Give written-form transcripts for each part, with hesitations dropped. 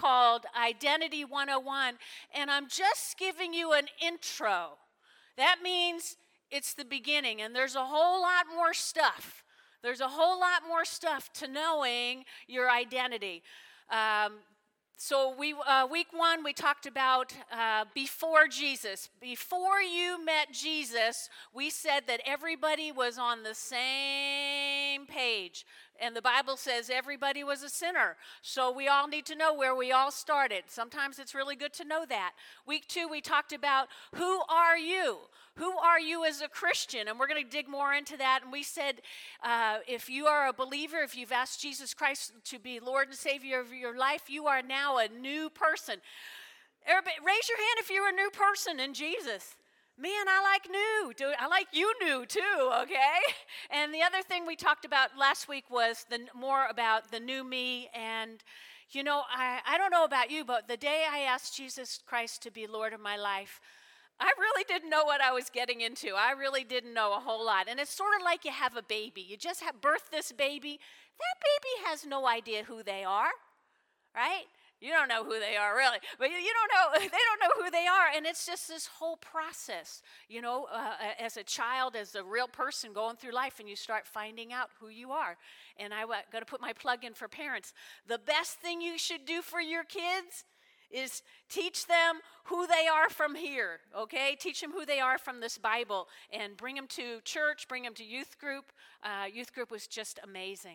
called Identity 101, and I'm just giving you an intro. That means it's the beginning, and there's a whole lot more stuff. There's a whole lot more stuff to knowing your identity. So week one, we talked about before Jesus. Before you met Jesus, we said that everybody was on the same page. And the Bible says everybody was a sinner. So we all need to know where we all started. Sometimes it's really good to know that. Week two, we talked about who are you? Who are you as a Christian? And we're going to dig more into that. And we said if you are a believer, if you've asked Jesus Christ to be Lord and Savior of your life, you are now a new person. Everybody, raise your hand if you're a new person in Jesus. Man, I like new. I like you new too, okay? And the other thing we talked about last week was more about the new me. And, you know, I don't know about you, but the day I asked Jesus Christ to be Lord of my life, I really didn't know what I was getting into. I really didn't know a whole lot. And it's sort of like you have a baby. You just have birthed this baby. That baby has no idea who they are, right? You don't know who they are, really. But you don't know, they don't know who they are. And it's just this whole process, you know, as a child, as a real person going through life, and you start finding out who you are. And I got to put my plug in for parents. The best thing you should do for your kids is teach them who they are from here, okay? Teach them who they are from this Bible, and bring them to church, bring them to youth group. Youth group was just amazing.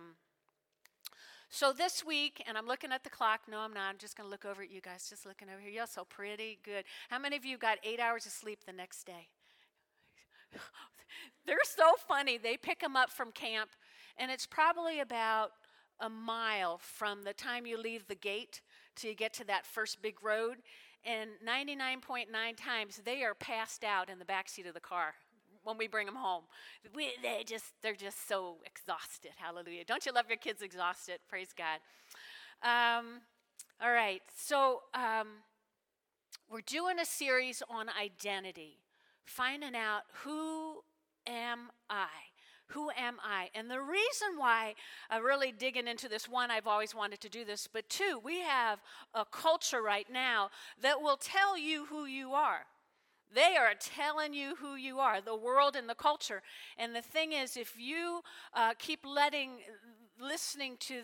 So this week, and I'm looking at the clock. No, I'm not. I'm just going to look over at you guys. Just looking over here. You're so pretty. Good. How many of you got 8 hours of sleep the next day? They're so funny. They pick them up from camp, and it's probably about a mile from the time you leave the gate till you get to that first big road. And 99.9 times, they are passed out in the backseat of the car when we bring them home. They're just so exhausted. Hallelujah. Don't you love your kids exhausted? Praise God. All right. So we're doing a series on identity, finding out who am I? Who am I? And the reason why I'm really digging into this, one, I've always wanted to do this, but two, we have a culture right now that will tell you who you are. They are telling you who you are, the world and the culture. And the thing is, if you keep listening to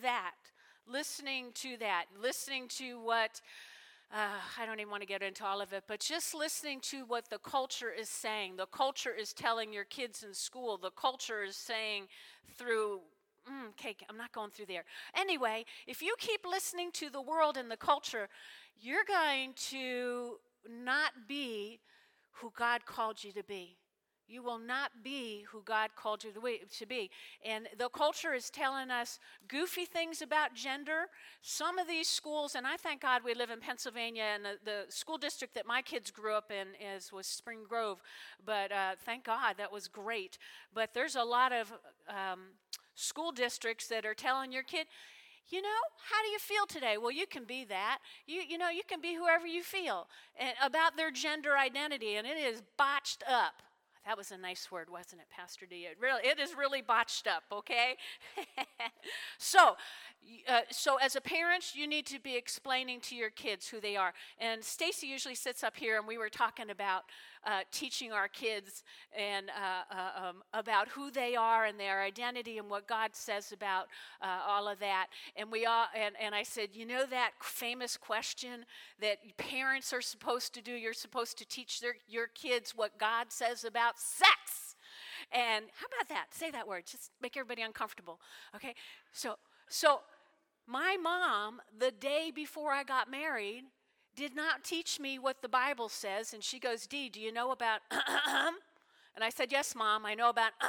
what, I don't even want to get into all of it, but just listening to what the culture is saying. The culture is telling your kids in school. The culture is saying through, okay, I'm not going through there. Anyway, if you keep listening to the world and the culture, you're going to not be who God called you to be. You will not be who God called you to be. And the culture is telling us goofy things about gender. Some of these schools, and I thank God we live in Pennsylvania, and the school district that my kids grew up in was Spring Grove. But thank God, that was great. But there's a lot of school districts that are telling your kid, you know, how do you feel today? Well, you can be that. You know, you can be whoever you feel. And about their gender identity, and it is botched up. That was a nice word, wasn't it, Pastor D? It is really botched up, okay? So as a parent, you need to be explaining to your kids who they are. And Stacy usually sits up here, and we were talking about teaching our kids and about who they are and their identity and what God says about all of that. And and I said, you know that famous question that parents are supposed to do? You're supposed to teach your kids what God says about sex. And how about that? Say that word. Just make everybody uncomfortable. Okay? So my mom, the day before I got married, did not teach me what the Bible says. And she goes, Dee, do you know about And I said, yes, Mom, I know about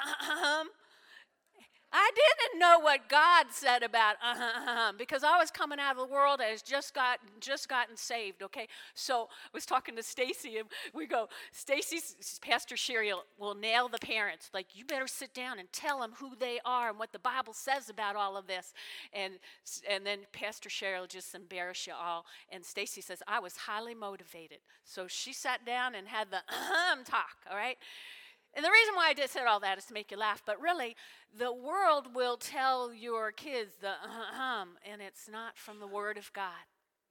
I didn't know what God said about because I was coming out of the world as just gotten saved, okay? So I was talking to Stacy, and we go, Pastor Sherry will nail the parents. Like, you better sit down and tell them who they are and what the Bible says about all of this. And then Pastor Sherry will just embarrass you all. And Stacy says, I was highly motivated. So she sat down and had the talk, all right? And the reason why I said all that is to make you laugh, but really, the world will tell your kids the and it's not from the Word of God.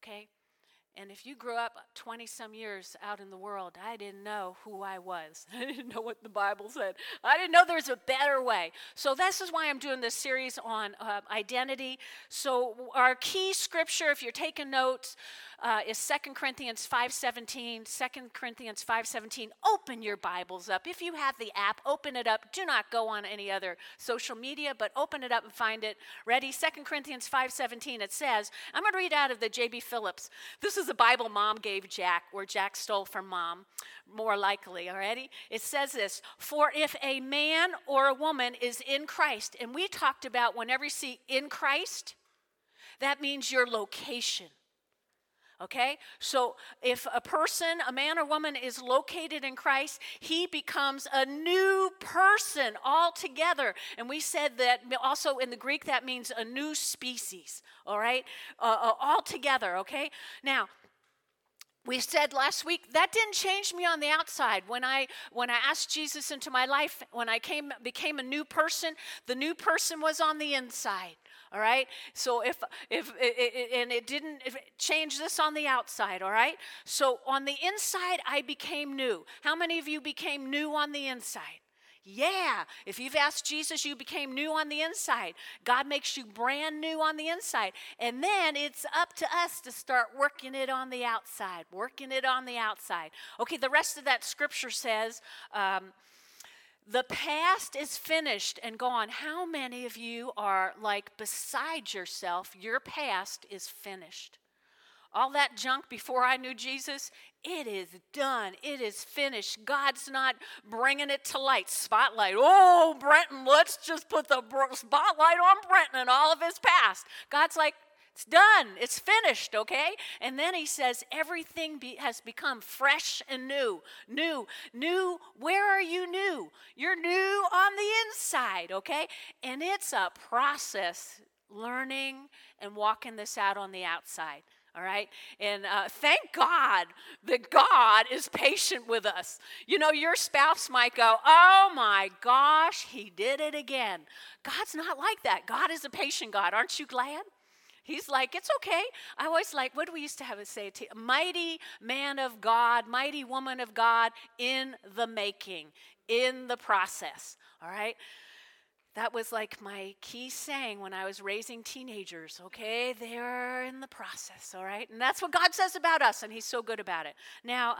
okay? And if you grew up 20-some years out in the world, I didn't know who I was. I didn't know what the Bible said. I didn't know there was a better way. So this is why I'm doing this series on identity. So our key scripture, if you're taking notes, is 2 Corinthians 5:17. 2 Corinthians 5:17. Open your Bibles up. If you have the app, open it up. Do not go on any other social media, but open it up and find it. Ready? 2 Corinthians 5:17. It says, I'm going to read out of the J.B. Phillips. This is the Bible Mom gave Jack, or Jack stole from Mom, more likely, already. It says this, for if a man or a woman is in Christ, and we talked about whenever you see in Christ, that means your location. Okay, so if a person, a man or woman is located in Christ, he becomes a new person altogether. And we said that also in the Greek that means a new species, all right, altogether, okay? Now, we said last week that didn't change me on the outside. When I asked Jesus into my life, when I became a new person, the new person was on the inside. All right. So if it didn't change this on the outside. All right. So on the inside, I became new. How many of you became new on the inside? Yeah. If you've asked Jesus, you became new on the inside. God makes you brand new on the inside. And then it's up to us to start working it on the outside. Working it on the outside. Okay. The rest of that scripture says, the past is finished and gone. How many of you are like beside yourself? Your past is finished. All that junk before I knew Jesus, it is done. It is finished. God's not bringing it to light. Spotlight. Oh, Brenton, let's just put the spotlight on Brenton and all of his past. God's like, it's done. It's finished, okay? And then he says everything has become fresh and new. New. Where are you new? You're new on the inside, okay? And it's a process, learning and walking this out on the outside. All right? And thank God that God is patient with us. You know, your spouse might go, oh my gosh, he did it again. God's not like that. God is a patient God. Aren't you glad? He's like, it's okay. I always like, what do we used to have to say? Mighty man of God, mighty woman of God in the making, in the process. All right? That was like my key saying when I was raising teenagers, okay? They're in the process, all right? And that's what God says about us, and he's so good about it. Now,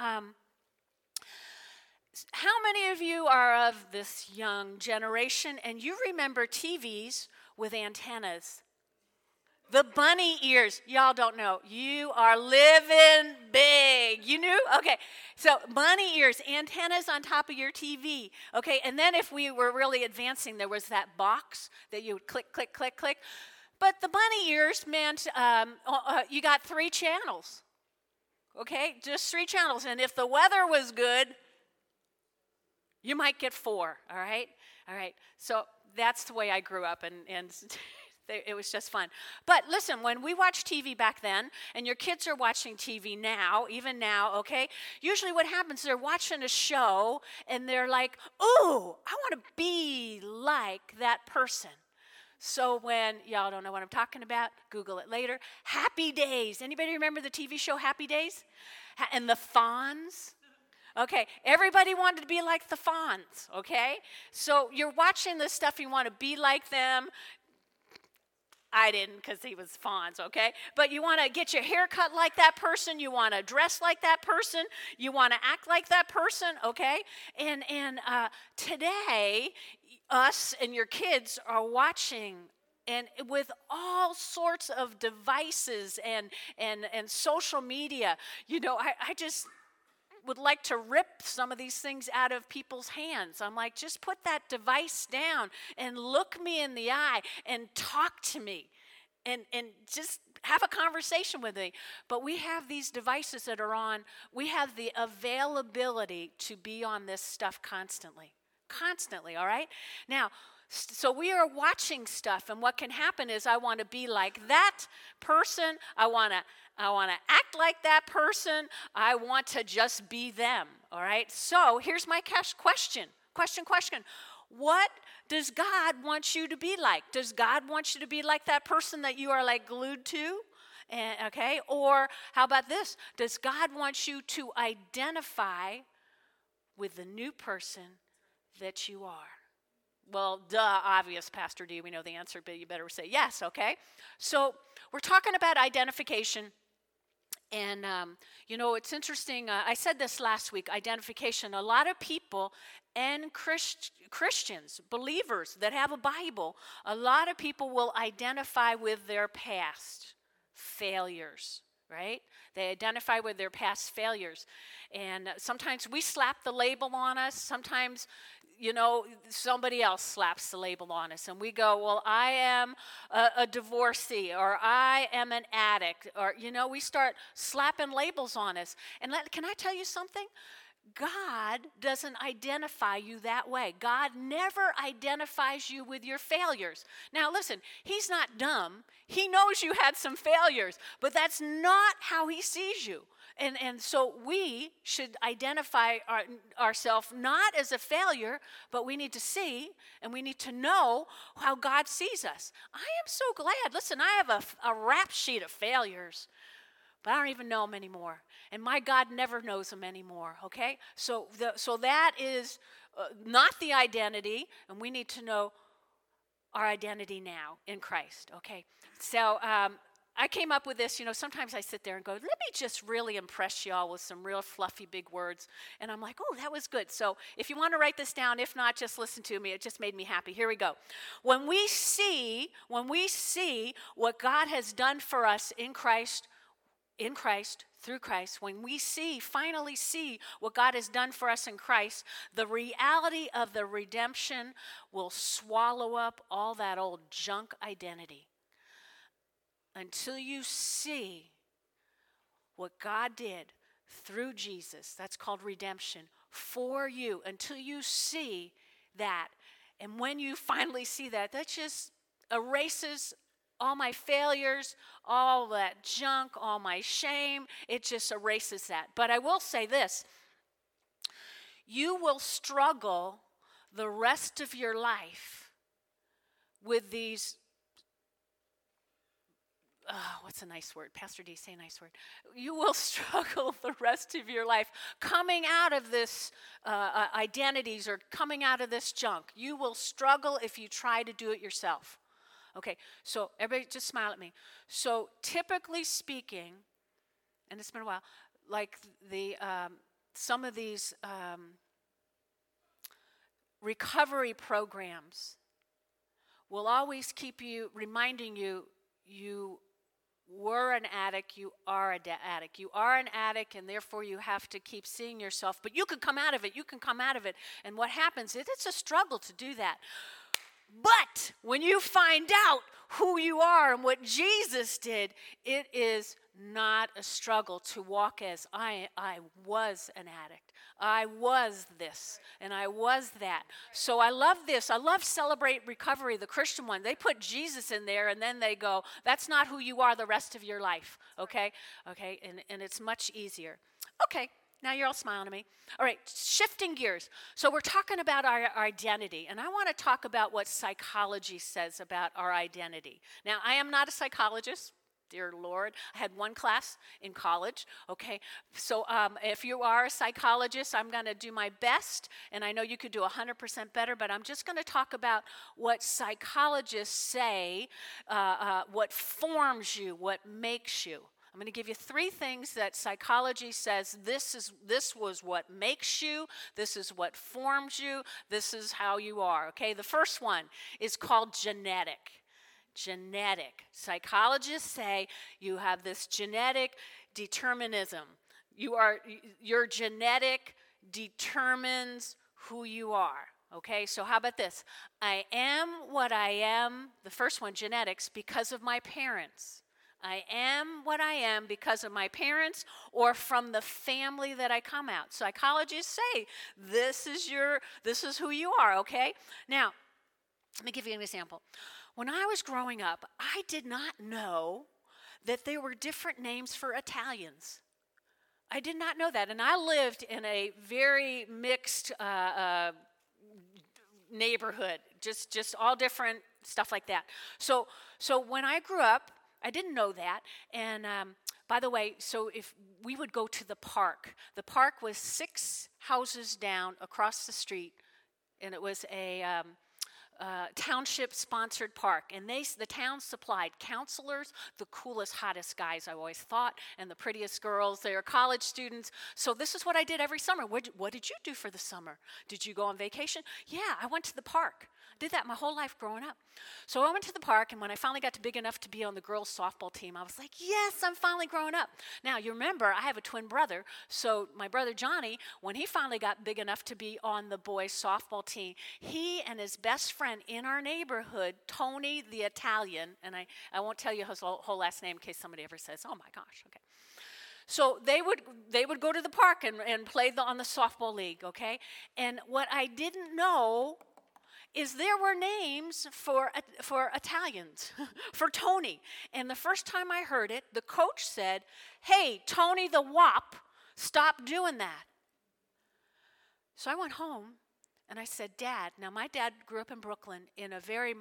how many of you are of this young generation, and you remember TVs with antennas? The bunny ears, y'all don't know. You are living big. You knew? Okay, so bunny ears, antennas on top of your TV. Okay, and then if we were really advancing, there was that box that you would click, click, click, click. But the bunny ears meant you got 3 channels. Okay, just 3 channels. And if the weather was good, you might get 4, all right? All right, so that's the way I grew up, and it was just fun. But listen, when we watched TV back then, and your kids are watching TV now, even now, okay, usually what happens, they're watching a show, and they're like, ooh, I want to be like that person. So when, y'all don't know what I'm talking about, Google it later. Happy Days. Anybody remember the TV show Happy Days? And the Fonz? Okay, everybody wanted to be like the Fonz, okay? So you're watching this stuff, you want to be like them. I didn't, because he was Fonz, okay? But you want to get your hair cut like that person. You want to dress like that person. You want to act like that person, okay? And today, us and your kids are watching, and with all sorts of devices and social media. You know, I just would like to rip some of these things out of people's hands. I'm like, just put that device down and look me in the eye and talk to me and just have a conversation with me. But we have these devices that are on. We have the availability to be on this stuff constantly, all right? Now, so we are watching stuff, and what can happen is I want to be like that person. I want to act like that person. I want to just be them, all right? So here's my question. What does God want you to be like? Does God want you to be like that person that you are like glued to? And Okay? Or how about this? Does God want you to identify with the new person that you are? Well, duh, obvious, Pastor D. We know the answer, but you better say yes, okay? So we're talking about identification. And, it's interesting. I said this last week, identification. A lot of people and Christians, believers that have a Bible, a lot of people will identify with their past failures, right? They identify with their past failures. And sometimes we slap the label on us. Sometimes, somebody else slaps the label on us. And we go, well, I am a divorcee, or I am an addict. Or, we start slapping labels on us. And can I tell you something? God doesn't identify you that way. God never identifies you with your failures. Now, listen, he's not dumb. He knows you had some failures, but that's not how he sees you. And so we should identify ourselves not as a failure, but we need to see and we need to know how God sees us. I am so glad. Listen, I have a rap sheet of failures, but I don't even know them anymore. And my God never knows them anymore, okay? So that is not the identity, and we need to know our identity now in Christ, okay? So I came up with this, sometimes I sit there and go, let me just really impress y'all with some real fluffy big words. And I'm like, oh, that was good. So if you want to write this down, if not, just listen to me. It just made me happy. Here we go. When we see what God has done for us in Christ, through Christ, when we finally see what God has done for us in Christ, the reality of the redemption will swallow up all that old junk identity. Until you see what God did through Jesus, that's called redemption, for you, until you see that, and when you finally see that just erases all my failures, all that junk, all my shame, it just erases that. But I will say this, you will struggle the rest of your life with these, what's a nice word? Pastor D, say a nice word. You will struggle the rest of your life coming out of this identities or coming out of this junk. You will struggle if you try to do it yourself. Okay, so everybody just smile at me. So typically speaking, and it's been a while, like some of these recovery programs will always keep reminding you, you were an addict, you are an addict. You are an addict, and therefore you have to keep seeing yourself. But you can come out of it, And what happens is it's a struggle to do that. But when you find out who you are and what Jesus did, it is not a struggle to walk as I was an addict. I was this, and I was that. So I love this. I love Celebrate Recovery, the Christian one. They put Jesus in there, and then they go, that's not who you are the rest of your life, okay? Okay, and it's much easier. Okay. Now you're all smiling at me. All right, shifting gears. So we're talking about our identity, and I want to talk about what psychology says about our identity. Now, I am not a psychologist, dear Lord. I had one class in college, okay? So if you are a psychologist, I'm going to do my best, and I know you could do 100% better, but I'm just going to talk about what psychologists say, what forms you, what makes you. I'm going to give you 3 things that psychology says this was what makes you, this is what forms you, this is how you are, okay? The first one is called genetic. Genetic. Psychologists say you have this genetic determinism. Your genetic determines who you are. Okay, so how about this? I am what I am, the first one, genetics, because of my parents. I am what I am because of my parents or from the family that I come out. Psychologists say this is who you are, okay? Now, let me give you an example. When I was growing up, I did not know that there were different names for Italians. I did not know that, and I lived in a very mixed neighborhood, just all different stuff like that. So when I grew up, I didn't know that. And by the way, so if we would go to the park was 6 houses down across the street, and it was a township-sponsored park, and the town supplied counselors, the coolest, hottest guys, I always thought, and the prettiest girls. They were college students. So this is what I did every summer. What did you do for the summer? Did you go on vacation? Yeah, I went to the park. Did that my whole life growing up. So I went to the park, and when I finally got to big enough to be on the girls' softball team, I was like, yes, I'm finally growing up. Now, you remember, I have a twin brother, so my brother Johnny, when he finally got big enough to be on the boys' softball team, he and his best friend in our neighborhood, Tony the Italian, and I won't tell you his whole last name in case somebody ever says, oh my gosh, okay. So they would go to the park and play on the softball league, okay? And what I didn't know is there were names for Italians, for Tony. And the first time I heard it, the coach said, hey, Tony the Wop, stop doing that. So I went home and I said, Dad, now my dad grew up in Brooklyn in a very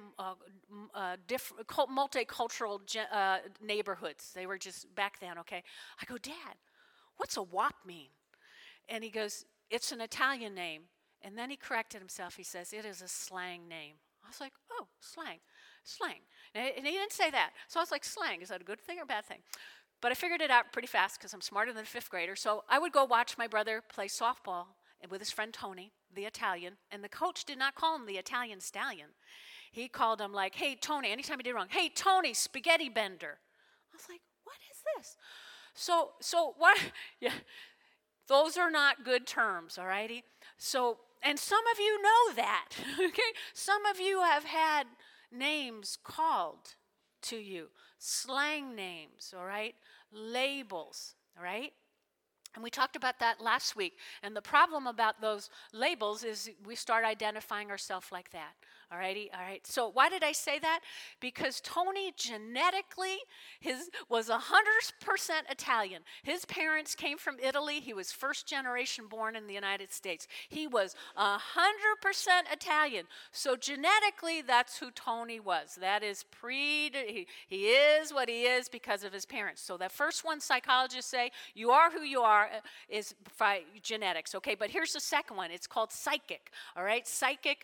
multicultural neighborhoods. They were just back then, okay? I go, Dad, what's a Wop mean? And he goes, it's an Italian name. And then he corrected himself. He says, it is a slang name. I was like, oh, slang. And he didn't say that. So I was like, slang, is that a good thing or a bad thing? But I figured it out pretty fast because I'm smarter than a 5th grader. So I would go watch my brother play softball with his friend Tony, the Italian. And the coach did not call him the Italian stallion. He called him like, hey, Tony, anytime he did wrong, hey, Tony, spaghetti bender. I was like, what is this? So what? Yeah, those are not good terms, all righty? So, and some of you know that, okay? Some of you have had names called to you, slang names, all right? Labels, all right? And we talked about that last week. And the problem about those labels is we start identifying ourselves like that. All righty? All right. So why did I say that? Because Tony genetically was 100% Italian. His parents came from Italy. He was first generation born in the United States. He was 100% Italian. So genetically, that's who Tony was. That is he is what he is because of his parents. So that first one, psychologists say, you are who you are, is by genetics. Okay, but here's the second one. It's called psychic. All right, psyche,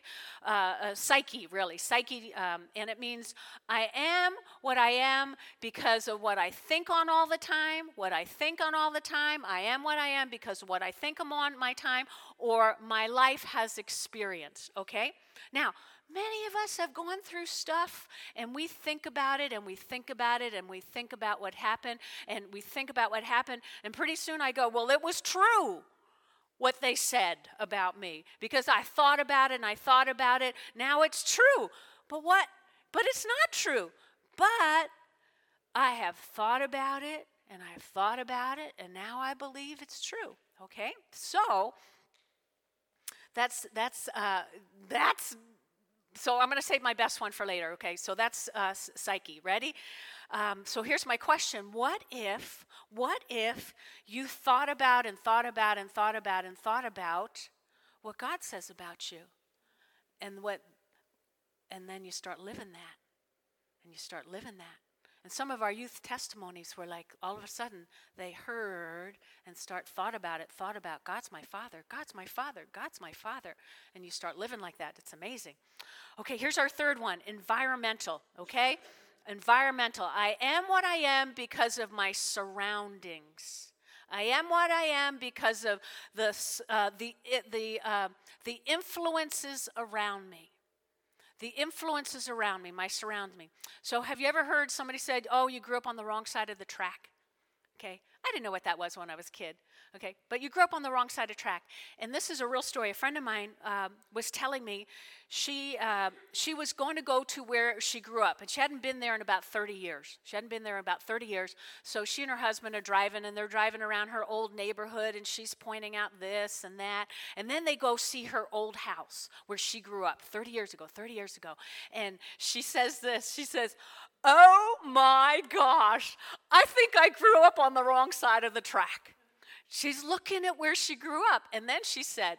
and it means I am what I am because of what I think on all the time. I am what I am because of what I think I'm on my time, or my life has experienced. Okay, now. Many of us have gone through stuff, and we think about it, and we think about it, and we think about what happened, and we think about what happened, and pretty soon I go, well, it was true what they said about me, because I thought about it, and I thought about it. Now it's true. But it's not true. But I have thought about it, and I've thought about it, and now I believe it's true. Okay? So that's so I'm going to save my best one for later, okay? So that's psyche. Ready? So here's my question. What if you thought about and thought about and thought about and thought about what God says about you? And then you start living that. And you start living that. And some of our youth testimonies were like, all of a sudden, they heard and thought about God's my Father, God's my Father, God's my Father. And you start living like that. It's amazing. Okay, here's our third one, environmental, okay? Environmental. I am what I am because of my surroundings. I am what I am because of the influences around me. The influences around me, surround me. So have you ever heard somebody said, oh, you grew up on the wrong side of the track? Okay, I didn't know what that was when I was a kid. Okay, but you grew up on the wrong side of the track. And this is a real story. A friend of mine was telling me she was going to go to where she grew up, and she hadn't been there in about 30 years. So she and her husband are driving, and they're driving around her old neighborhood, and she's pointing out this and that. And then they go see her old house where she grew up 30 years ago. And she says this. She says, oh my gosh, I think I grew up on the wrong side of the track. She's looking at where she grew up. And then she said,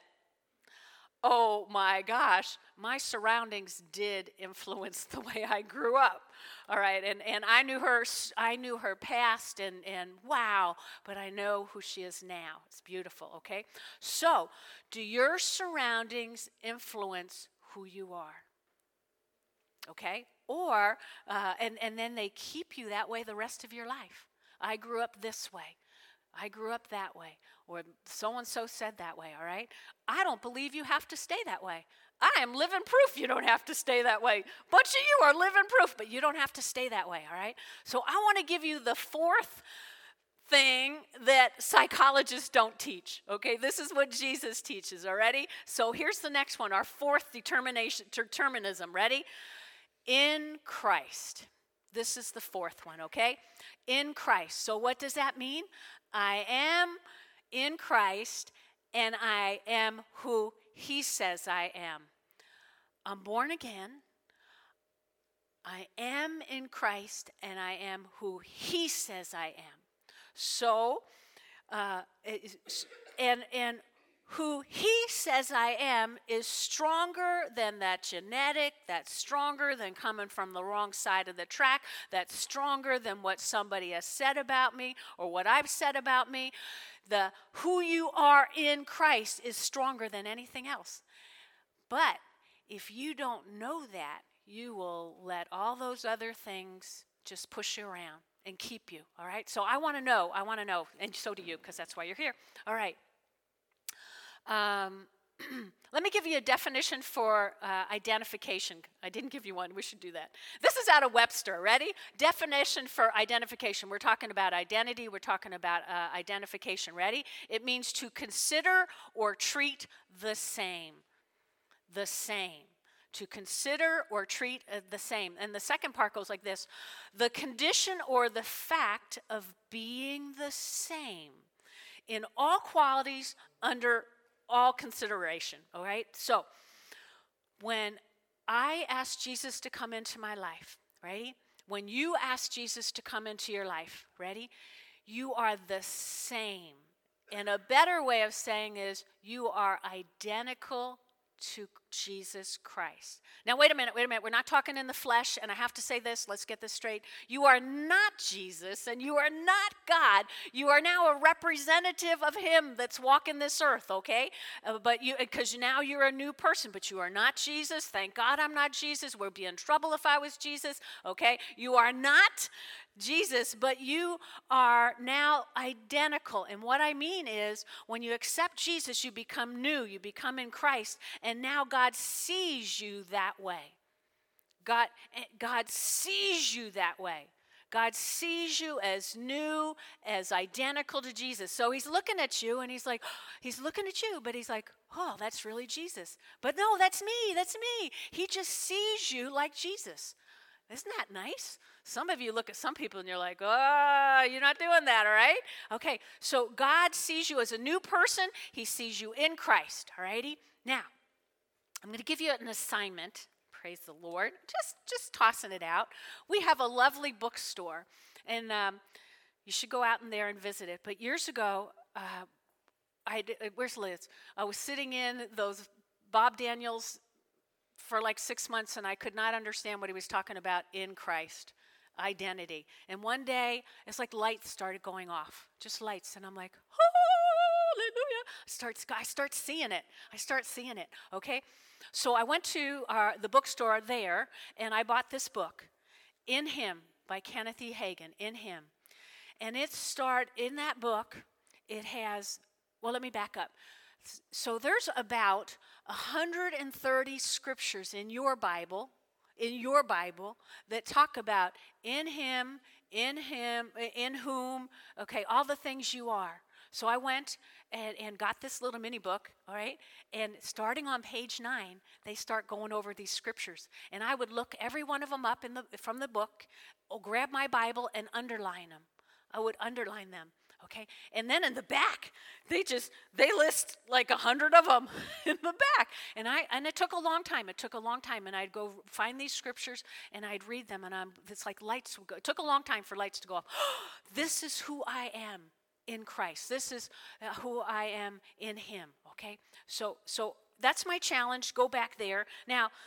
oh my gosh, my surroundings did influence the way I grew up. All right, and I knew her past, and wow, but I know who she is now. It's beautiful, okay? So, do your surroundings influence who you are? Okay? Or, and then they keep you that way the rest of your life. I grew up this way. I grew up that way. Or so-and-so said that way, all right? I don't believe you have to stay that way. I am living proof you don't have to stay that way. Bunch of you are living proof, but you don't have to stay that way, all right? So I want to give you the fourth thing that psychologists don't teach, okay? This is what Jesus teaches, already? So here's the next one, our fourth determinism. Ready? In Christ. This is the fourth one, okay? In Christ. So what does that mean? I am in Christ, and I am who he says I am. I'm born again. I am in Christ, and I am who he says I am. So, and who he says I am is stronger than that genetic, that's stronger than coming from the wrong side of the track, that's stronger than what somebody has said about me or what I've said about me. The who you are in Christ is stronger than anything else. But if you don't know that, you will let all those other things just push you around and keep you, all right? So I want to know, and so do you, because that's why you're here. All right. Let me give you a definition for identification. I didn't give you one. We should do that. This is out of Webster. Ready? Definition for identification. We're talking about identity. We're talking about identification. Ready? It means to consider or treat the same. The same. To consider or treat the same. And the second part goes like this. The condition or the fact of being the same in all qualities under all consideration, all right? So, when I ask Jesus to come into my life, ready? When you ask Jesus to come into your life, ready? You are the same. And a better way of saying is you are identical to Jesus Christ. Now, wait a minute. We're not talking in the flesh, and I have to say this. Let's get this straight. You are not Jesus, and you are not God. You are now a representative of him that's walking this earth, okay? But you, because now you're a new person, but you are not Jesus. Thank God I'm not Jesus. We'd be in trouble if I was Jesus, okay? You are not Jesus, but you are now identical. And what I mean is, when you accept Jesus, you become new, you become in Christ, and now God sees you that way. God sees you that way. God sees you as new, as identical to Jesus. So he's looking at you, and he's looking at you, but he's like, oh, that's really Jesus. But no, that's me. He just sees you like Jesus. Isn't that nice? Some of you look at some people and you're like, oh, you're not doing that, all right? Okay, so God sees you as a new person. He sees you in Christ, all righty? Now, I'm going to give you an assignment. Praise the Lord. Just tossing it out. We have a lovely bookstore, and you should go out in there and visit it. But years ago, where's Liz? I was sitting in those Bob Daniels for like 6 months, and I could not understand what he was talking about in Christ, identity. And one day, it's like lights started going off, just lights, and I'm like, hallelujah. I start seeing it, okay? So I went to the bookstore there, and I bought this book, In Him, by Kenneth E. Hagin, In Him. And in that book, it has, well, let me back up. So there's about 130 scriptures in your Bible, that talk about in him, in whom, okay, all the things you are. So I went and got this little mini book, all right? And starting on page 9, they start going over these scriptures. And I would look every one of them up from the book, or grab my Bible and underline them. I would underline them. Okay, and then in the back, they list like 100 of them in the back, and it took a long time. And I'd go find these scriptures, and I'd read them, and it's like lights would go. It took a long time for lights to go off. This is who I am in Christ. This is who I am in Him. Okay, so that's my challenge. Go back there now.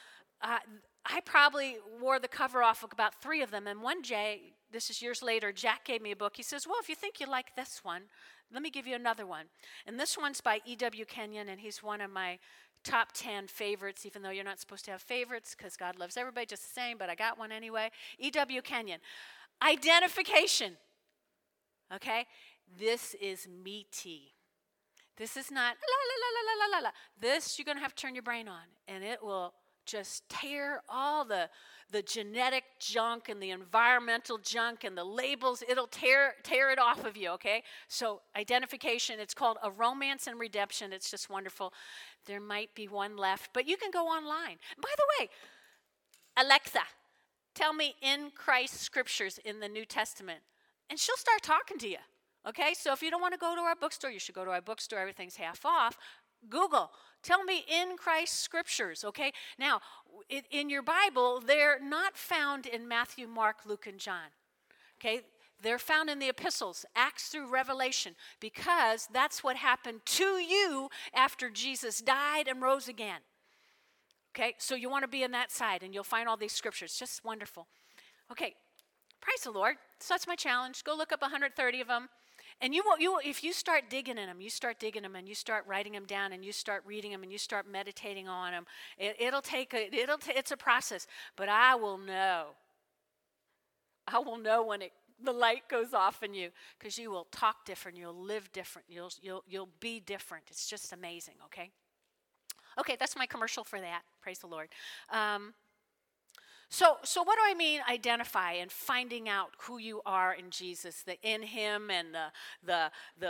I probably wore the cover off of about 3 of them. And one day, this is years later, Jack gave me a book. He says, well, if you think you like this one, let me give you another one. And this one's by E.W. Kenyon, and he's one of my top 10 favorites, even though you're not supposed to have favorites because God loves everybody just the same, but I got one anyway. E.W. Kenyon. Identification. Okay? This is meaty. This is not la la la la la la la. This you're going to have to turn your brain on, and it will just tear all the genetic junk and the environmental junk and the labels. It'll tear it off of you, okay? So identification, it's called A Romance and Redemption. It's just wonderful. There might be one left, but you can go online. By the way, Alexa, tell me in Christ scriptures in the New Testament, and she'll start talking to you, okay? So if you don't want to go to our bookstore, you should go to our bookstore. Everything's half off. Google, tell me in Christ scriptures, okay? Now, in your Bible, they're not found in Matthew, Mark, Luke, and John, okay? They're found in the epistles, Acts through Revelation, because that's what happened to you after Jesus died and rose again, okay? So you want to be in that side, and you'll find all these scriptures. Just wonderful. Okay, praise the Lord. So that's my challenge. Go look up 130 of them. And if you start digging in them, you start digging them, and you start writing them down, and you start reading them, and you start meditating on them. It's a process. But I will know. I will know when the light goes off in you, because you will talk different, you'll live different, you'll be different. It's just amazing. Okay. Okay, that's my commercial for that. Praise the Lord. So what do I mean identify and finding out who you are in Jesus, the in him and the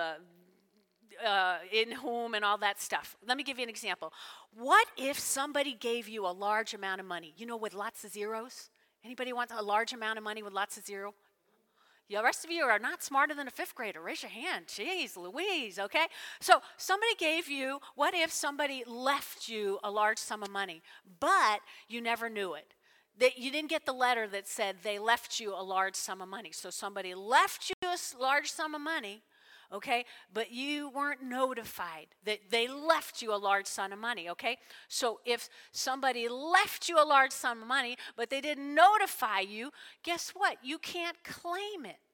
in whom and all that stuff? Let me give you an example. What if somebody gave you a large amount of money, with lots of zeros? Anybody want a large amount of money with lots of zero? The rest of you are not smarter than a 5th grader. Raise your hand. Jeez Louise, okay? So what if somebody left you a large sum of money, but you never knew it? That you didn't get the letter that said they left you a large sum of money. So somebody left you a large sum of money, okay, but you weren't notified that they left you a large sum of money, okay? So if somebody left you a large sum of money, but they didn't notify you, guess what? You can't claim it.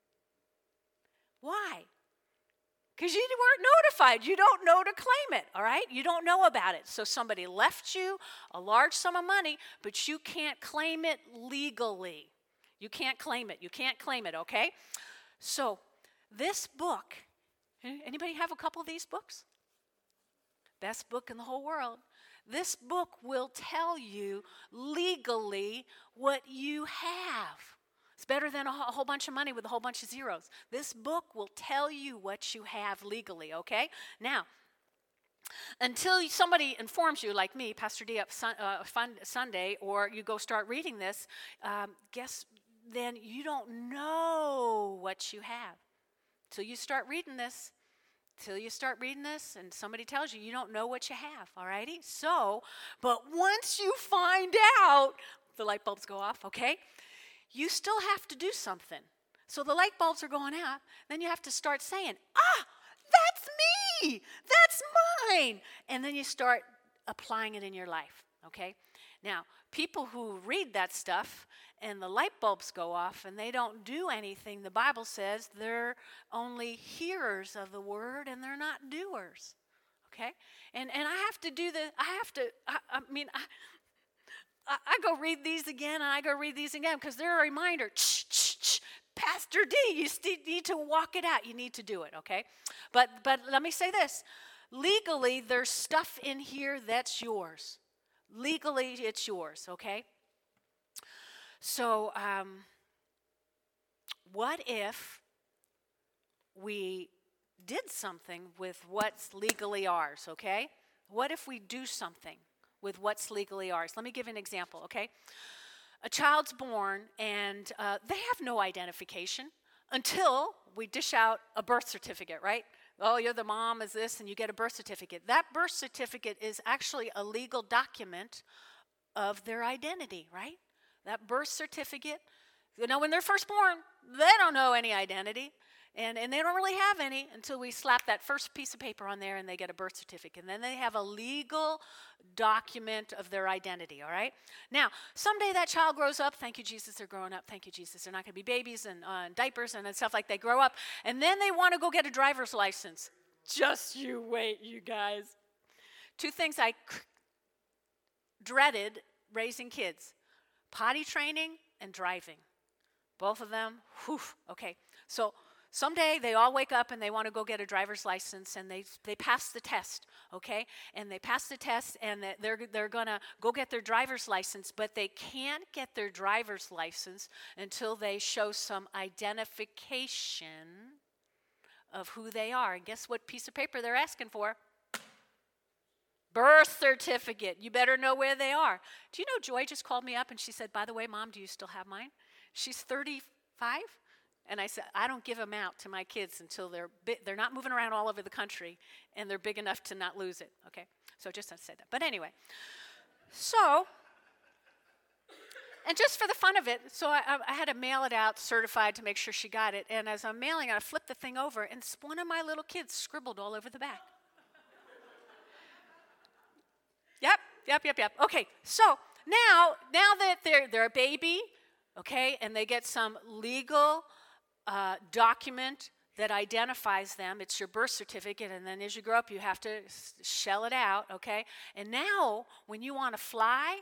Why? Because you weren't notified. You don't know to claim it, all right? You don't know about it. So somebody left you a large sum of money, but you can't claim it legally. You can't claim it. You can't claim it, okay? So this book, anybody have a couple of these books? Best book in the whole world. This book will tell you legally what you have. It's better than a whole bunch of money with a whole bunch of zeros. This book will tell you what you have legally, okay? Now, until somebody informs you, like me, Pastor D, up Sunday, or you go start reading this, then you don't know what you have. Till you start reading this, and somebody tells you don't know what you have, all righty? So, but once you find out, the light bulbs go off, okay? You still have to do something. So the light bulbs are going out. Then you have to start saying, that's me. That's mine. And then you start applying it in your life, okay? Now, people who read that stuff and the light bulbs go off and they don't do anything, the Bible says they're only hearers of the word and they're not doers, okay? And I have to do I go read these again, and I go read these again, because they're a reminder. Pastor D, you need to walk it out. You need to do it, okay? But let me say this. Legally, there's stuff in here that's yours. Legally, it's yours, okay? So what if we did something with what's legally ours, okay? What if we do something with what's legally ours? Let me give you an example, okay? A child's born, and they have no identification until we dish out a birth certificate, right? Oh, you're the mom, is this, and you get a birth certificate. That birth certificate is actually a legal document of their identity, right? That birth certificate, when they're first born, they don't know any identity. And they don't really have any until we slap that first piece of paper on there and they get a birth certificate. And then they have a legal document of their identity, all right? Now, someday that child grows up. Thank you, Jesus, they're growing up. Thank you, Jesus. They're not going to be babies and diapers and stuff like that. They grow up. And then they want to go get a driver's license. Just you wait, you guys. Two things I dreaded raising kids: potty training and driving. Both of them, whew, okay. So someday they all wake up and they want to go get a driver's license, and they pass the test, okay? And they pass the test, and they're going to go get their driver's license, but they can't get their driver's license until they show some identification of who they are. And guess what piece of paper they're asking for? Birth certificate. You better know where they are. Do you know Joy just called me up and she said, by the way, Mom, do you still have mine? She's 35. And I said, I don't give them out to my kids until they're not moving around all over the country and they're big enough to not lose it. Okay? So just to say that. But anyway, so, and just for the fun of it, so I had to mail it out certified to make sure she got it. And as I'm mailing it, I flipped the thing over, and one of my little kids scribbled all over the back. Yep. Okay, so now that they're a baby, okay, and they get some legal document that identifies them. It's your birth certificate, and then as you grow up, you have to shell it out, okay? And now, when you want to fly,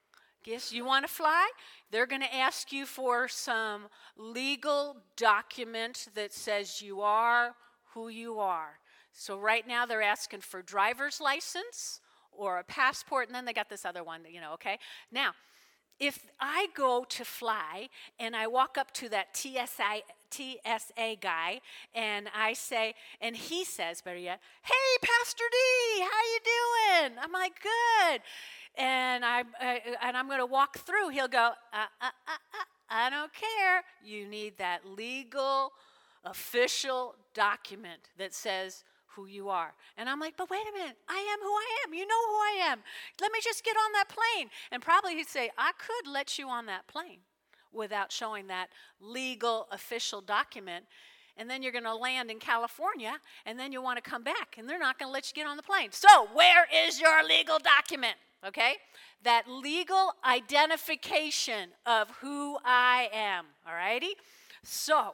they're going to ask you for some legal document that says you are who you are. So right now, they're asking for driver's license or a passport, and then they got this other one, okay? Now, if I go to fly and I walk up to that TSA guy and I say, and he says, better yet, hey, Pastor D, how you doing? I'm like, good. And I'm going to walk through. He'll go, I don't care. You need that legal, official document that says who you are. And I'm like, but wait a minute, I am who I am. You know who I am. Let me just get on that plane. And probably he'd say, I could let you on that plane without showing that legal official document. And then you're going to land in California, and then you want to come back, and they're not going to let you get on the plane. So where is your legal document? Okay? That legal identification of who I am. All righty? So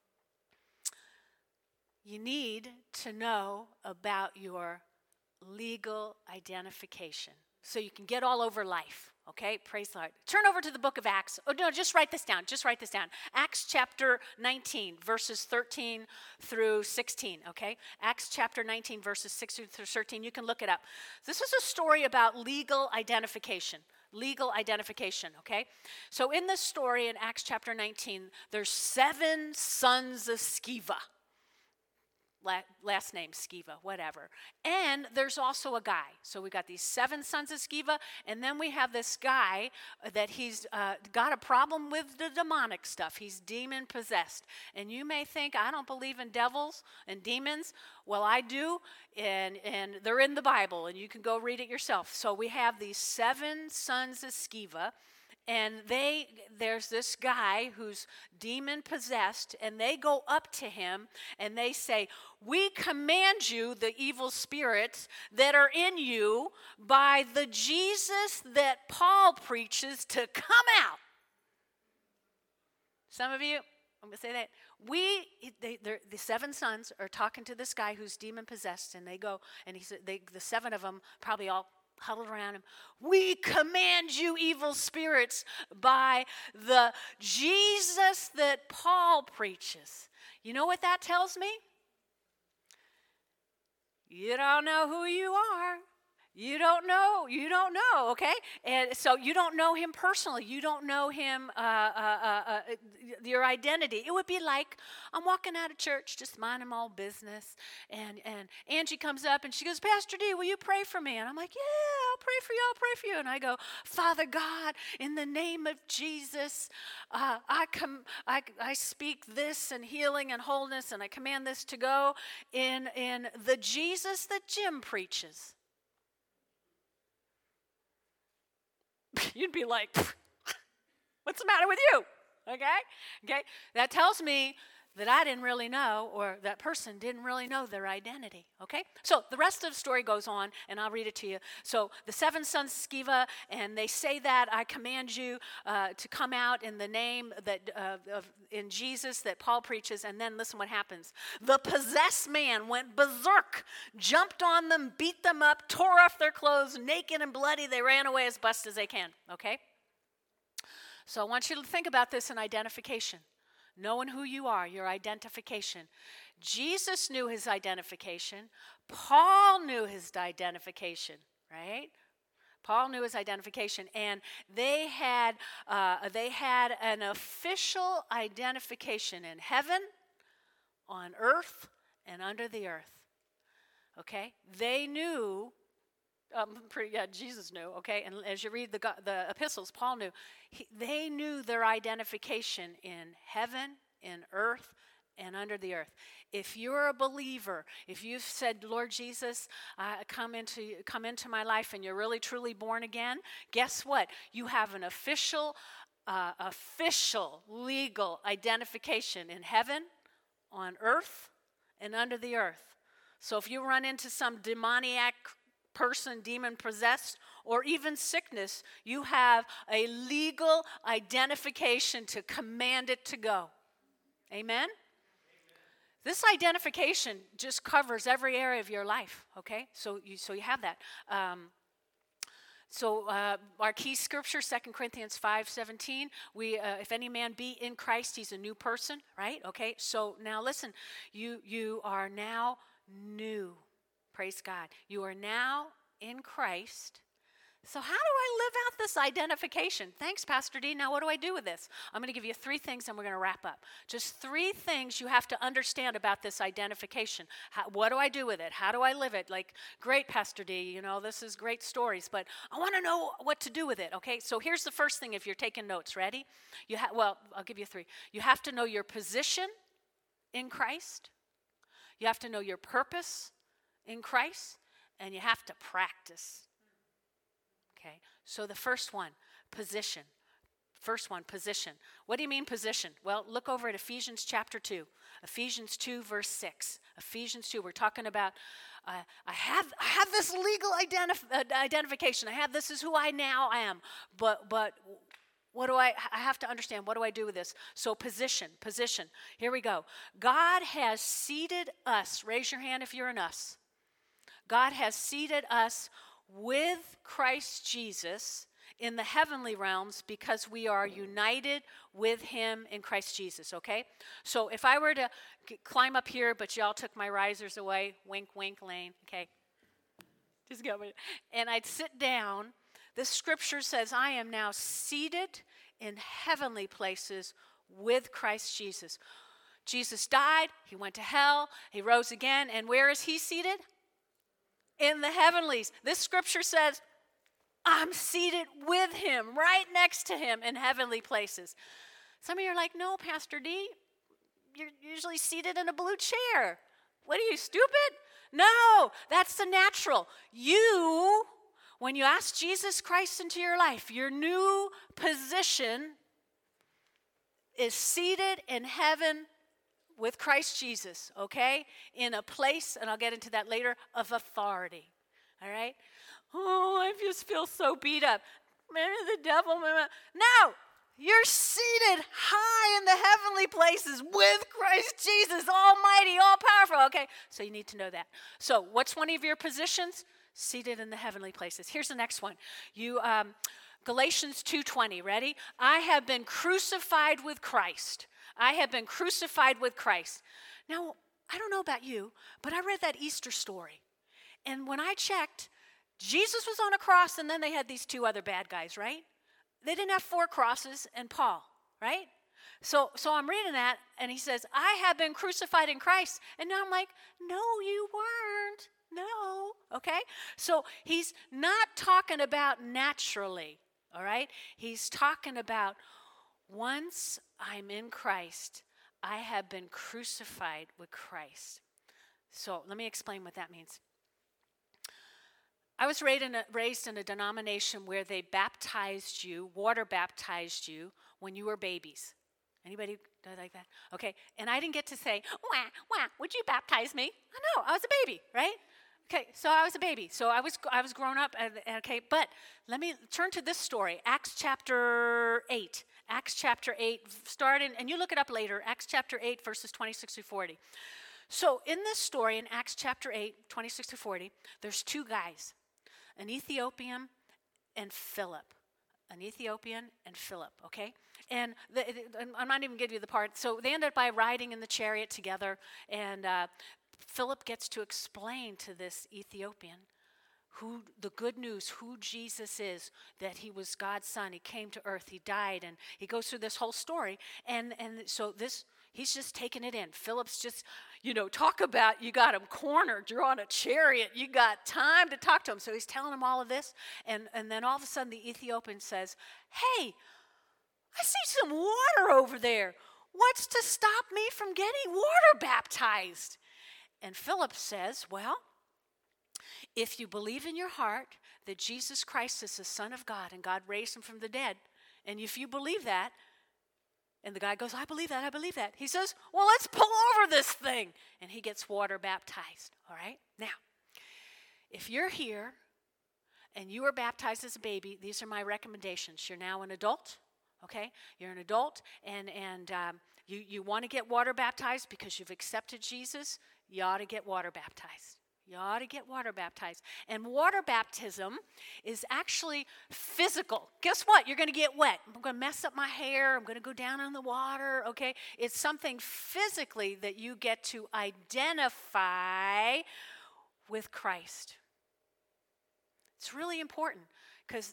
you need to know about your legal identification so you can get all over life, okay? Praise the Lord. Turn over to the book of Acts. Oh, no, just write this down. Acts chapter 19, verses 13 through 16, okay? Acts chapter 19, verses 6 through 13. You can look it up. This is a story about legal identification. Legal identification, okay? So in this story in Acts chapter 19, there's 7 sons of Sceva. Last name Sceva, whatever. And there's also a guy. So we got these 7 sons of Sceva, and then we have this guy that he's got a problem with the demonic stuff. He's demon possessed. And you may think, I don't believe in devils and demons. Well, I do, and they're in the Bible, and you can go read it yourself. So we have these 7 sons of Sceva, and there's this guy who's demon possessed, and they go up to him and they say, we command you, the evil spirits that are in you, by the Jesus that Paul preaches, to come out. Some of you, I'm going to say that. The 7 sons are talking to this guy who's demon possessed, and they go, and he said, the 7 of them probably all huddled around him. We command you, evil spirits, by the Jesus that Paul preaches. You know what that tells me? You don't know who you are. You don't know, okay? And so you don't know him personally. You don't know him, your identity. It would be like, I'm walking out of church, just minding my own business, and Angie comes up and she goes, Pastor D, will you pray for me? And I'm like, yeah, I'll pray for you. And I go, Father God, in the name of Jesus, I speak this and healing and wholeness, and I command this to go in the Jesus that Jim preaches. You'd be like, what's the matter with you? Okay? That tells me that I didn't really know, or that person didn't really know their identity, okay? So the rest of the story goes on, and I'll read it to you. So the 7 sons of Sceva, and they say that I command you to come out in the name that in Jesus that Paul preaches, and then listen what happens. The possessed man went berserk, jumped on them, beat them up, tore off their clothes, naked and bloody. They ran away as best as they can, okay? So I want you to think about this in identification. Knowing who you are, your identification. Jesus knew his identification. Paul knew his identification, right? Paul knew his identification, and they had an official identification in heaven, on earth, and under the earth. Okay, they knew. Jesus knew, okay? And as you read the epistles, Paul knew. They knew their identification in heaven, in earth, and under the earth. If you're a believer, if you've said, Lord Jesus, come into my life, and you're really truly born again, guess what? You have an official legal identification in heaven, on earth, and under the earth. So if you run into some demoniac person, demon possessed, or even sickness, you have a legal identification to command it to go. Amen? This identification just covers every area of your life, okay? So you have that. Our key scripture, 2 Corinthians 5:17, if any man be in Christ, he's a new person, right? Okay, so now listen, you are now new. Praise God. You are now in Christ. So how do I live out this identification? Thanks, Pastor D. Now what do I do with this? I'm going to give you 3 things, and we're going to wrap up. Just 3 things you have to understand about this identification. What do I do with it? How do I live it? Like, great, Pastor D, this is great stories, but I want to know what to do with it, okay? So here's the first thing if you're taking notes. Ready? I'll give you 3. You have to know your position in Christ. You have to know your purpose in Christ, and you have to practice. Okay, so the first one, position. First one, position. What do you mean position? Well, look over at Ephesians chapter 2. Ephesians 2, verse 6. Ephesians 2, we're talking about, I have this legal identification. This is who I now am. But what do I have to understand? What do I do with this? So position. Here we go. God has seated us. Raise your hand if you're an us. God has seated us with Christ Jesus in the heavenly realms because we are united with him in Christ Jesus, okay? So if I were to climb up here, but y'all took my risers away, wink, wink, Lane, okay? Just go with it. And I'd sit down. This scripture says, I am now seated in heavenly places with Christ Jesus. Jesus died, he went to hell, he rose again, and where is he seated? In the heavenlies. This scripture says, I'm seated with him, right next to him in heavenly places. Some of you are like, no, Pastor D, you're usually seated in a blue chair. What are you, stupid? No, that's the natural. When you ask Jesus Christ into your life, your new position is seated in heaven with Christ Jesus, okay? In a place, and I'll get into that later, of authority, all right? Oh, I just feel so beat up. Maybe the devil. No, you're seated high in the heavenly places with Christ Jesus, almighty, all-powerful, okay? So you need to know that. So what's one of your positions? Seated in the heavenly places. Here's the next one. Galatians 2:20, ready? I have been crucified with Christ. I have been crucified with Christ. Now, I don't know about you, but I read that Easter story. And when I checked, Jesus was on a cross, and then they had these 2 other bad guys, right? They didn't have 4 crosses and Paul, right? So I'm reading that, and he says, I have been crucified in Christ. And now I'm like, no, you weren't. No, okay? So he's not talking about naturally, all right? He's talking about once I'm in Christ, I have been crucified with Christ. So let me explain what that means. I was raised in a denomination where they baptized you, water baptized you, when you were babies. Anybody like that? Okay, and I didn't get to say, wah, wah, would you baptize me? No, I was a baby, right? Okay, so I was a baby. So I was grown up, okay, but let me turn to this story, Acts chapter 8. Acts chapter 8, starting, and you look it up later, Acts chapter 8, verses 26 through 40. So in this story, in Acts chapter 8, 26 to 40, there's two guys, an Ethiopian and Philip. An Ethiopian and Philip, okay? And I'm not even giving you the part. So they ended up by riding in the chariot together, and Philip gets to explain to this Ethiopian who the good news, who Jesus is, that he was God's son. He came to earth, he died, and he goes through this whole story. And so he's just taking it in. Philip's just, talk about you got him cornered. You're on a chariot. You got time to talk to him. So he's telling him all of this. And then all of a sudden the Ethiopian says, hey, I see some water over there. What's to stop me from getting water baptized? And Philip says, well, if you believe in your heart that Jesus Christ is the Son of God and God raised him from the dead, and if you believe that, and the guy goes, I believe that, I believe that. He says, well, let's pull over this thing. And he gets water baptized, all right? Now, if you're here and you were baptized as a baby, these are my recommendations. You're now an adult, okay? You're an adult, and you want to get water baptized because you've accepted Jesus, you ought to get water baptized. You ought to get water baptized. And water baptism is actually physical. Guess what? You're going to get wet. I'm going to mess up my hair. I'm going to go down in the water, okay? It's something physically that you get to identify with Christ. It's really important because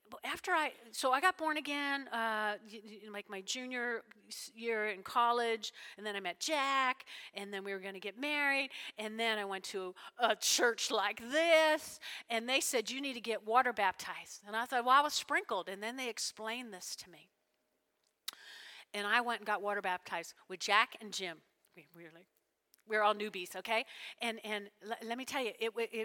I got born again, like my junior year in college, and then I met Jack, and then we were going to get married, and then I went to a church like this, and they said, you need to get water baptized. And I thought, well, I was sprinkled, and then they explained this to me. And I went and got water baptized with Jack and Jim. We're all newbies, okay? And let me tell you,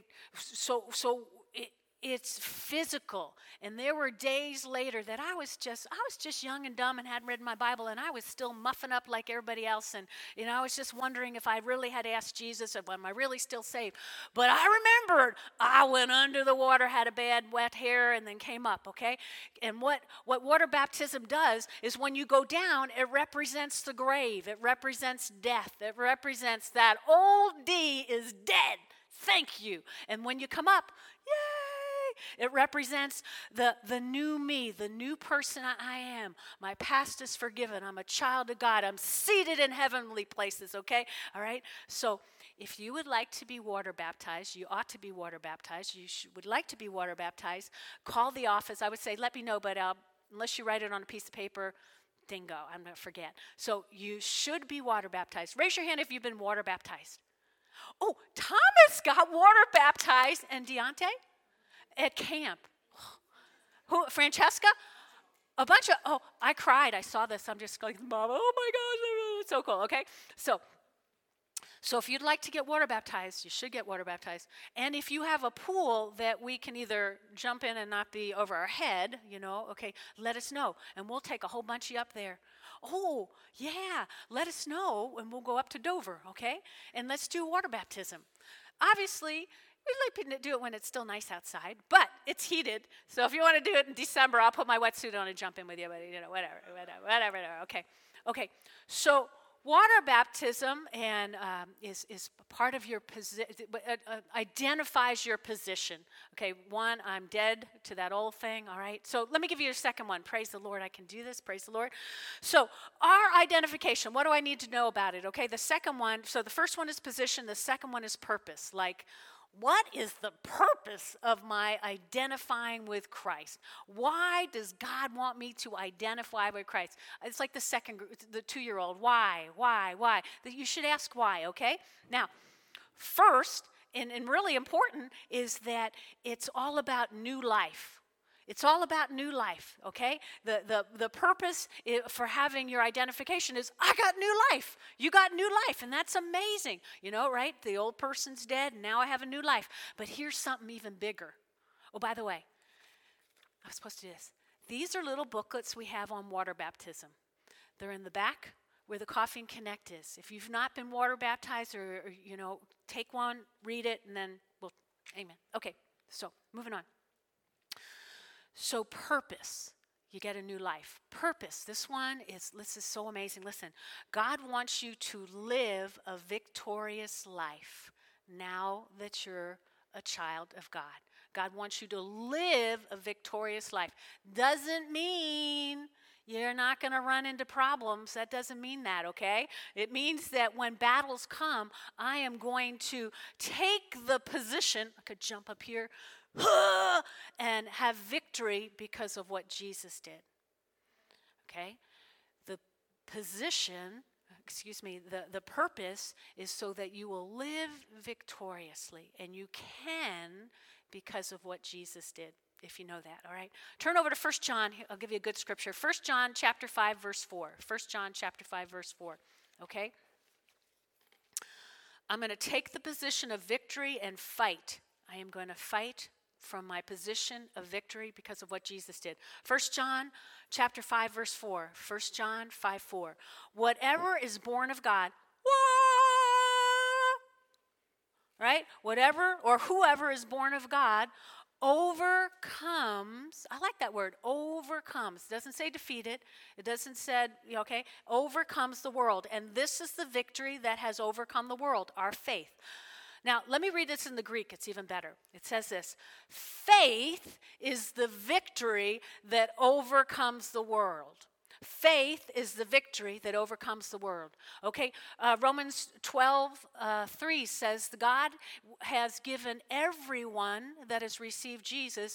it's physical. And there were days later that I was just young and dumb and hadn't read my Bible, and I was still muffing up like everybody else. And, I was just wondering if I really had asked Jesus, or am I really still saved? But I remembered I went under the water, had a bad wet hair, and then came up, okay? And what water baptism does is when you go down, it represents the grave. It represents death. It represents that old D is dead. Thank you. And when you come up, yay! It represents the new me, the new person I am. My past is forgiven. I'm a child of God. I'm seated in heavenly places, okay? All right? So if you would like to be water baptized, you ought to be water baptized. Would like to be water baptized, call the office. I would say, let me know, but unless you write it on a piece of paper, dingo, I'm going to forget. So you should be water baptized. Raise your hand if you've been water baptized. Oh, Thomas got water baptized, and Deontay? At camp. Who? Francesca? I cried. I saw this. I'm just like, Mama, oh my gosh, it's so cool, okay? So if you'd like to get water baptized, you should get water baptized. And if you have a pool that we can either jump in and not be over our head, okay, let us know. And we'll take a whole bunch of you up there. Oh, yeah, let us know, and we'll go up to Dover, okay? And let's do water baptism. Obviously, we like to do it when it's still nice outside, but it's heated. So if you want to do it in December, I'll put my wetsuit on and jump in with you, but whatever, okay. So water baptism is part of your position, identifies your position. Okay, one, I'm dead to that old thing, all right? So let me give you a second one. Praise the Lord, I can do this, praise the Lord. So our identification, what do I need to know about it? Okay, the second one, so the first one is position, the second one is purpose. Like, what is the purpose of my identifying with Christ? Why does God want me to identify with Christ? It's like the 2-year-old. Why? You should ask why, okay? Now, first, and really important, is that it's all about new life. It's all about new life, okay? The purpose for having your identification is, I got new life. You got new life, and that's amazing. Right? The old person's dead, and now I have a new life. But here's something even bigger. Oh, by the way, I was supposed to do this. These are little booklets we have on water baptism. They're in the back where the Coffee and Connect is. If you've not been water baptized or take one, read it, and then we'll, amen. Okay, so moving on. So purpose, you get a new life. Purpose, this is so amazing. Listen, God wants you to live a victorious life now that you're a child of God. God wants you to live a victorious life. Doesn't mean you're not going to run into problems. That doesn't mean that, okay? It means that when battles come, I am going to take the position. I could jump up here and have victory because of what Jesus did. Okay? The purpose is so that you will live victoriously, and you can because of what Jesus did, if you know that, all right? Turn over to 1 John. I'll give you a good scripture. 1 John chapter 5, verse 4. 1 John chapter 5, verse 4, okay? I'm going to take the position of victory and fight. I am going to fight from my position of victory because of what Jesus did. 1 John chapter 5, verse 4. 1 John 5, 4. Whatever is born of God, right? Whatever or whoever is born of God overcomes. I like that word, overcomes. It doesn't say defeated. It doesn't say, okay, overcomes the world. And this is the victory that has overcome the world, our faith. Now, let me read this in the Greek. It's even better. It says this: faith is the victory that overcomes the world. Faith is the victory that overcomes the world. Okay, Romans 12:3 says God has given everyone that has received Jesus,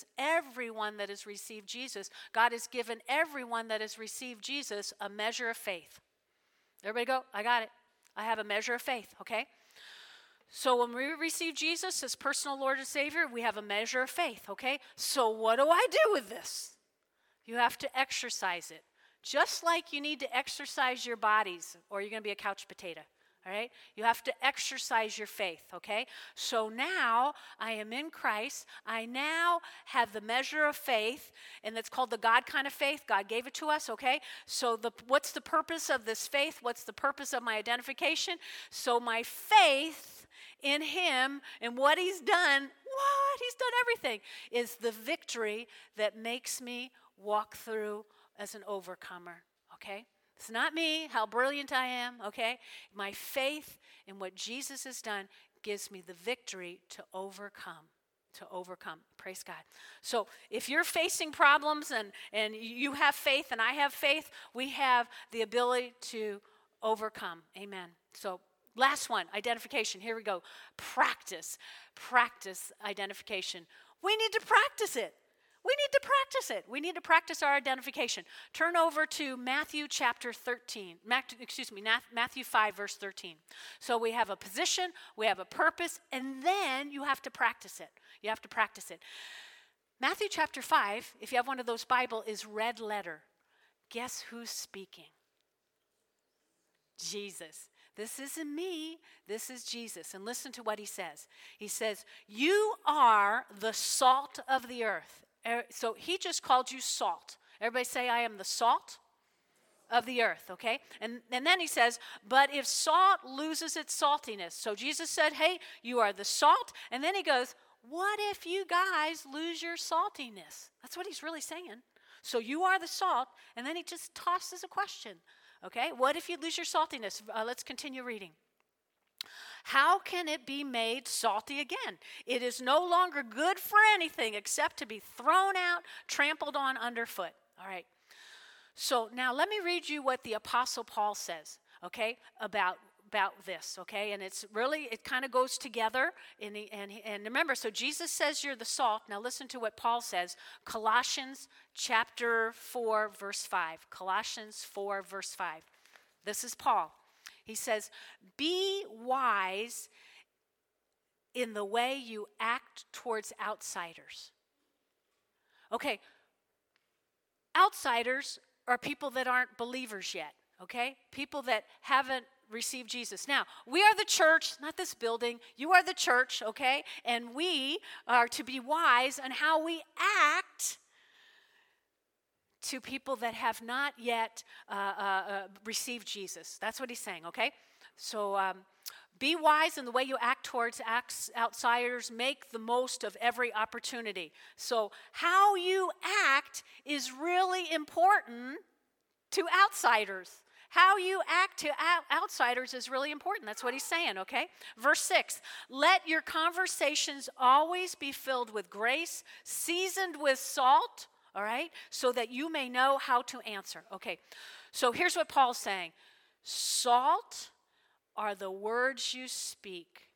God has given everyone that has received Jesus a measure of faith. Everybody go, I got it. I have a measure of faith, okay? So when we receive Jesus as personal Lord and Savior, we have a measure of faith, okay? So what do I do with this? You have to exercise it. Just like you need to exercise your bodies, or you're going to be a couch potato, all right? You have to exercise your faith, okay? So now I am in Christ. I now have the measure of faith, and it's called the God kind of faith. God gave it to us, okay? So what's the purpose of this faith? What's the purpose of my identification? So my faith in him and what he's done, everything, is the victory that makes me walk through as an overcomer, okay? It's not me, how brilliant I am, okay? My faith in what Jesus has done gives me the victory to overcome. Praise God. So if you're facing problems and you have faith and I have faith, we have the ability to overcome. Amen. So last one, identification. Here we go. Practice identification. We need to practice it. We need to practice our identification. Turn over to Matthew chapter 13. Matthew 5, verse 13. So we have a position, we have a purpose, and then you have to practice it. Matthew chapter 5, if you have one of those Bible, is red letter. Guess who's speaking? Jesus. This isn't me, this is Jesus. And listen to what he says. He says, you are the salt of the earth. So he just called you salt. Everybody say, I am the salt of the earth, okay? And then he says, but if salt loses its saltiness. So Jesus said, hey, you are the salt. And then he goes, what if you guys lose your saltiness? That's what he's really saying. So you are the salt. And then he just tosses a question, okay? What if you lose your saltiness? Let's continue reading. How can it be made salty again? It is no longer good for anything except to be thrown out, trampled on underfoot. All right. So now let me read you what the Apostle Paul says, okay, about this, okay? And it kind of goes together. And remember, so Jesus says you're the salt. Now listen to what Paul says. Colossians chapter 4, verse 5. Colossians 4, verse 5. This is Paul. He says, be wise in the way you act towards outsiders. Okay, outsiders are people that aren't believers yet, okay? People that haven't received Jesus. Now, we are the church, not this building. You are the church, okay? And we are to be wise on how we act to people that have not yet received Jesus. That's what he's saying, okay? So be wise in the way you act towards outsiders. Make the most of every opportunity. So how you act is really important to outsiders. How you act to outsiders is really important. That's what he's saying, okay? Verse 6, let your conversations always be filled with grace, seasoned with salt, all right, so that you may know how to answer. Okay, so here's what Paul's saying. Salt are the words you speak.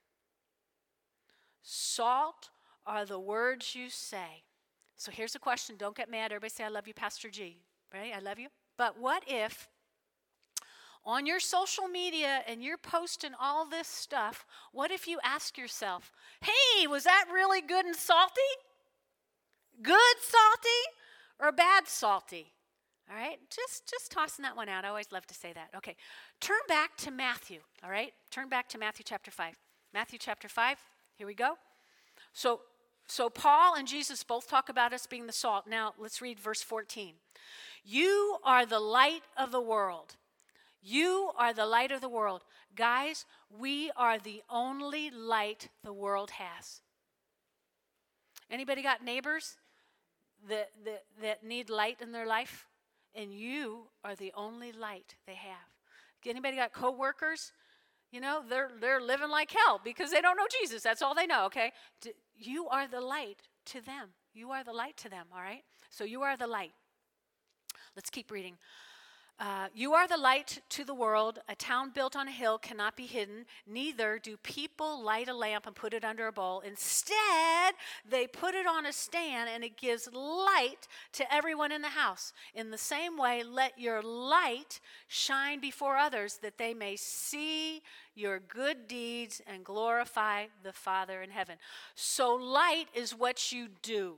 Salt are the words you say. So here's a question. Don't get mad. Everybody say, I love you, Pastor G. Right? I love you. But what if on your social media and you're posting all this stuff, what if you ask yourself, hey, was that really good and salty? Good salty or bad salty? All right, just tossing that one out. I always love to say that. Okay, turn back to Matthew, all right? Turn back to Matthew chapter 5. Matthew chapter 5, here we go. So Paul and Jesus both talk about us being the salt. Now, let's read verse 14. You are the light of the world. You are the light of the world. Guys, we are the only light the world has. Anybody got neighbors that need light in their life? And you are the only light they have. Anybody got coworkers? You know, they're living like hell because they don't know Jesus. That's all they know, okay? You are the light to them. You are the light to them, all right? So you are the light. Let's keep reading. You are the light to the world. A town built on a hill cannot be hidden. Neither do people light a lamp and put it under a bowl. Instead, they put it on a stand, and it gives light to everyone in the house. In the same way, let your light shine before others, that they may see your good deeds and glorify the Father in heaven. So light is what you do.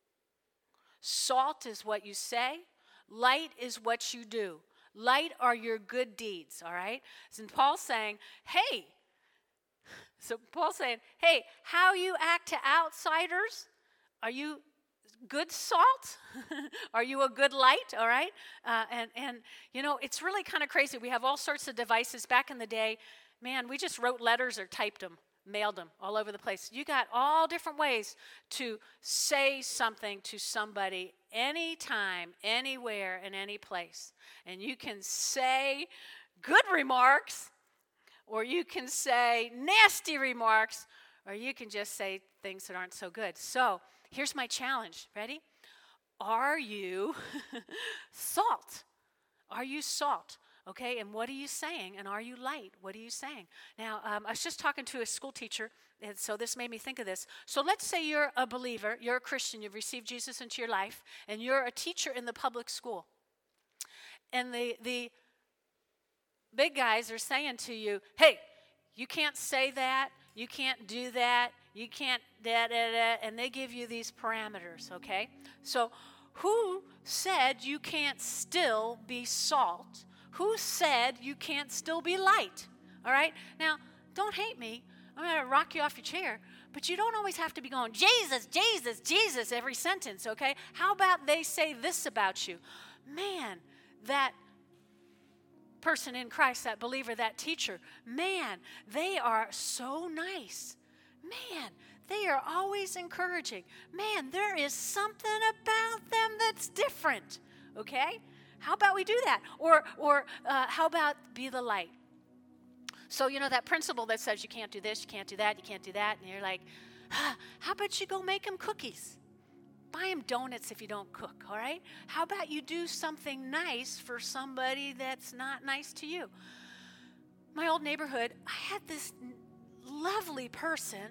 Salt is what you say. Light is what you do. Light are your good deeds, all right? So Paul's saying, hey, how you act to outsiders, are you good salt? Are you a good light, all right? And you know, it's really kind of crazy. We have all sorts of devices. Back in the day, man, we just wrote letters or typed them. Mailed them all over the place. You got all different ways to say something to somebody anytime, anywhere, in any place. And you can say good remarks, or you can say nasty remarks, or you can just say things that aren't so good. So here's my challenge. Ready? Are you salt? Are you salt? Okay, and what are you saying? And are you light? What are you saying? Now, I was just talking to a school teacher, and so this made me think of this. So let's say you're a believer, you're a Christian, you've received Jesus into your life, and you're a teacher in the public school. And the big guys are saying to you, hey, you can't say that, you can't do that, you can't da-da-da, and they give you these parameters, okay? So who said you can't still be salt? Who said you can't still be light? All right? Now, don't hate me. I'm going to rock you off your chair. But you don't always have to be going, Jesus, Jesus, Jesus, every sentence, okay? How about they say this about you? Man, that person in Christ, that believer, that teacher, man, they are so nice. Man, they are always encouraging. Man, there is something about them that's different, okay? How about we do that? Or how about be the light? So, you know, that principle that says you can't do this, you can't do that, you can't do that, and you're like, how about you go make them cookies? Buy them donuts if you don't cook, all right? How about you do something nice for somebody that's not nice to you? My old neighborhood, I had this lovely person,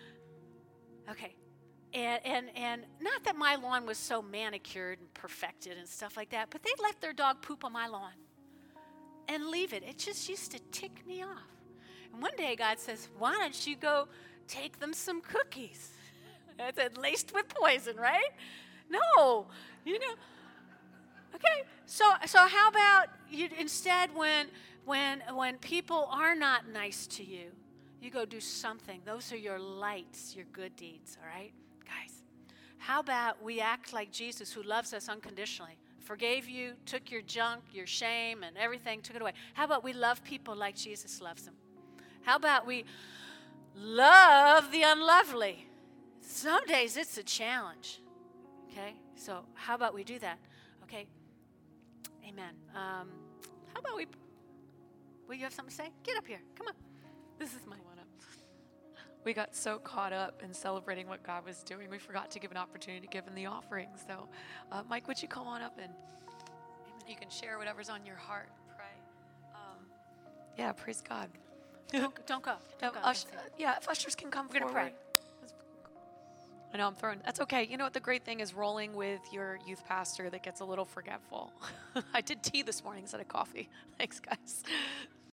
okay, And not that my lawn was so manicured and perfected and stuff like that, but they let their dog poop on my lawn and leave it. It just used to tick me off. And one day God says, why don't you go take them some cookies? I said, laced with poison, right? No, you know. Okay, so how about you instead when people are not nice to you, you go do something. Those are your lights, your good deeds, all right? Guys, how about we act like Jesus, who loves us unconditionally? forgave you, took your junk, your shame, and everything, took it away. How about we love people like Jesus loves them? How about we love the unlovely? Some days it's a challenge. Okay? So how about we do that? Okay? Amen. How about we... Will you have something to say? Get up here. Come on. This is my... We got so caught up in celebrating what God was doing, we forgot to give an opportunity to give in the offering. So, Mike, would you come on up and you can share whatever's on your heart, pray. Yeah, praise God. Don't go. Don't go. If ushers can come We're going to forward. pray. I know I'm throwing. That's okay. You know what the great thing is rolling with your youth pastor that gets a little forgetful. I did tea this morning instead of coffee. Thanks, guys.